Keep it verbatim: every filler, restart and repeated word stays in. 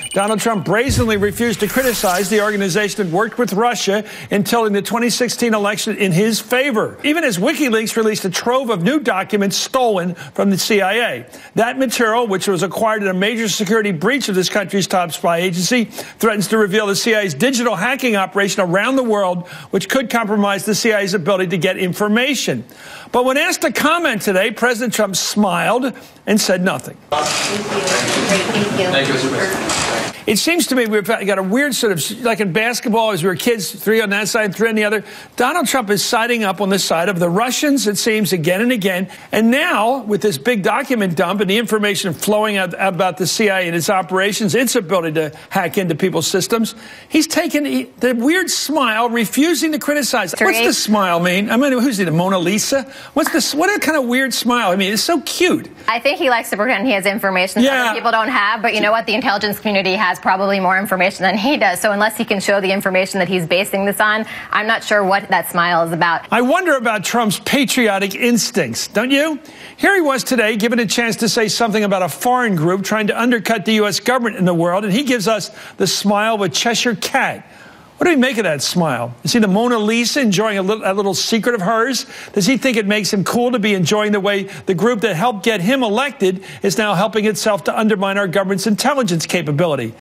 Donald Trump brazenly refused to criticize the organization that worked with Russia in tilting the twenty sixteen election in his favor, even as WikiLeaks released a trove of new documents stolen from the C I A. That material, which was acquired in a major security breach of this country's top spy agency, threatens to reveal the C I A's digital hacking operation around the world, which could compromise the C I A's ability to get information. But when asked to comment today, President Trump smiled and said nothing. Thank you. Thank you. Thank you, Mister President. It seems to me we've got a weird sort of, like in basketball, as we were kids, three on that side and three on the other. Donald Trump is siding up on the side of the Russians, it seems, again and again. And now, with this big document dump and the information flowing out about the C I A and its operations, its ability to hack into people's systems, he's taken the weird smile, refusing to criticize. Three. What's the smile mean? I mean, who's he, the Mona Lisa? What's this? What a kind of weird smile. I mean, it's so cute. I think he likes to pretend he has information that Yeah. other people don't have, but you know what? The intelligence community has probably more information than he does. So unless he can show the information that he's basing this on, I'm not sure what that smile is about. I wonder about Trump's patriotic instincts, don't you? Here he was today, given a chance to say something about a foreign group trying to undercut the U S government in the world, and he gives us the smile of a Cheshire cat. What do we make of that smile? Is he the Mona Lisa enjoying a little, a little secret of hers? Does he think it makes him cool to be enjoying the way the group that helped get him elected is now helping itself to undermine our government's intelligence capability?